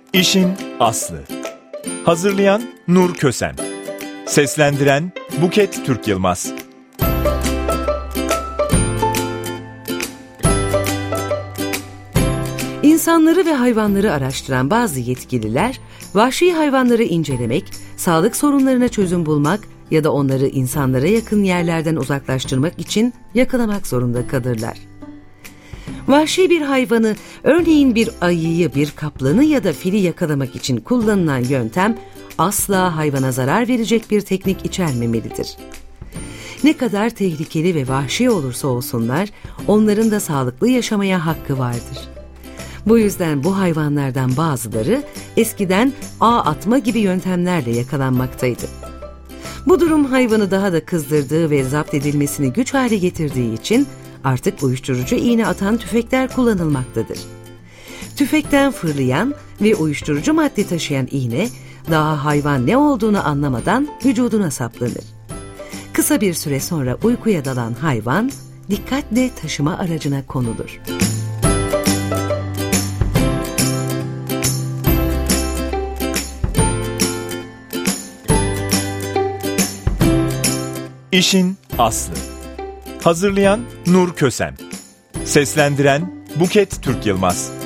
İşin aslı. Hazırlayan Nur Kösen. Seslendiren Buket Türk Yılmaz. İnsanları ve hayvanları araştıran bazı yetkililer, vahşi hayvanları incelemek, sağlık sorunlarına çözüm bulmak ya da onları insanlara yakın yerlerden uzaklaştırmak için yakalamak zorunda kalırlar. Vahşi bir hayvanı, örneğin bir ayıyı, bir kaplanı ya da fili yakalamak için kullanılan yöntem asla hayvana zarar verecek bir teknik içermemelidir. Ne kadar tehlikeli ve vahşi olursa olsunlar, onların da sağlıklı yaşamaya hakkı vardır. Bu yüzden bu hayvanlardan bazıları eskiden ağ atma gibi yöntemlerle yakalanmaktaydı. Bu durum hayvanı daha da kızdırdığı ve zapt edilmesini güç hale getirdiği için artık uyuşturucu iğne atan tüfekler kullanılmaktadır. Tüfekten fırlayan ve uyuşturucu madde taşıyan iğne, daha hayvan ne olduğunu anlamadan vücuduna saplanır. Kısa bir süre sonra uykuya dalan hayvan, dikkatle taşıma aracına konulur. İşin aslı. Hazırlayan Nur Kösen. Seslendiren Buket Türk Yılmaz.